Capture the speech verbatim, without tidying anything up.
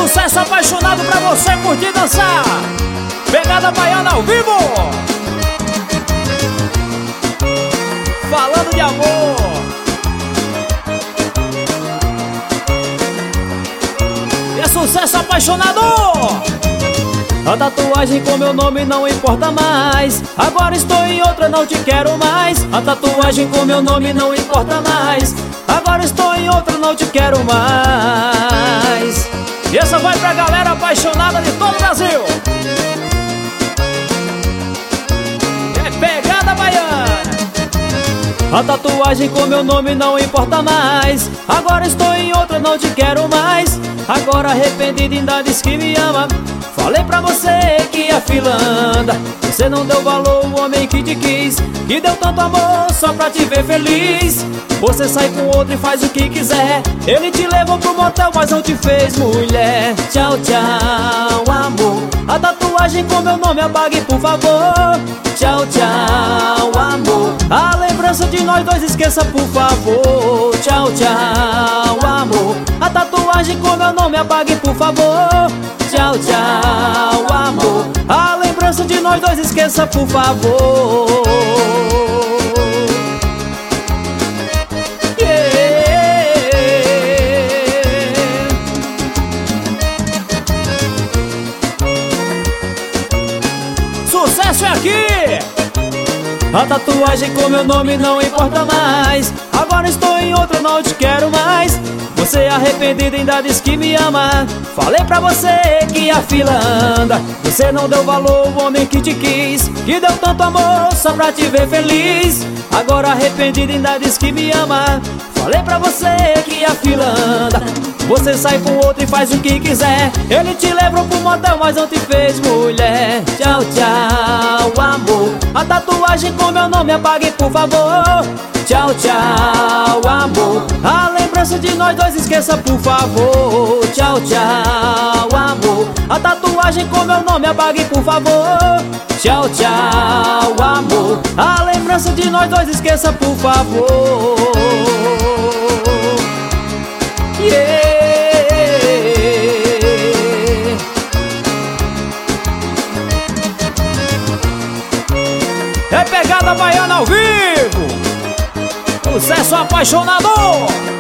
sucesso apaixonado pra você curtir e dançar. Pegada baiana ao vivo, falando de amor. E é sucesso apaixonado. A tatuagem com meu nome não importa mais. Agora estou em outra, não te quero mais. A tatuagem com meu nome não importa mais. Agora estou em outra, não te quero mais. E essa vai pra galera apaixonada de todo o Brasil. É pegada baiana. A tatuagem com meu nome não importa mais. Agora estou em outra, não te quero mais. Agora arrependido ainda diz que me ama. Falei pra você que a fila anda. Você não deu valor ao homem que te quis, que deu tanto amor só pra te ver feliz. Você sai com outro e faz o que quiser. Ele te levou pro motel, mas não te fez mulher. Tchau, tchau, amor. A tatuagem com meu nome apague, por favor. Tchau, tchau, amor. A lembrança de nós dois esqueça, por favor. Tchau, tchau, amor. A tatuagem com meu nome apague, por favor. Tchau, tchau, amor. A lembrança de nós dois esqueça, por favor. Sucesso é aqui! A tatuagem com meu nome não importa mais. Agora estou em outra, não te quero mais. Você arrependido ainda diz que me ama. Falei pra você que a fila anda. Você não deu valor ao homem que te quis, que deu tanto amor só pra te ver feliz. Agora arrependido ainda diz que me ama. Falei pra você que a fila anda. Você sai com outro e faz o que quiser. Ele te levou pro motel, mas não te fez mulher. Tchau, tchau, amor. A tatuagem com meu nome apague, por favor. Tchau, tchau, amor. A lembrança de nós dois esqueça, por favor. Tchau, tchau, amor. A tatuagem com meu nome apague, por favor. Tchau, tchau, amor. A lembrança de nós dois esqueça, por favor. Yeah. É pegada baiana ao vivo. Sucesso apaixonador.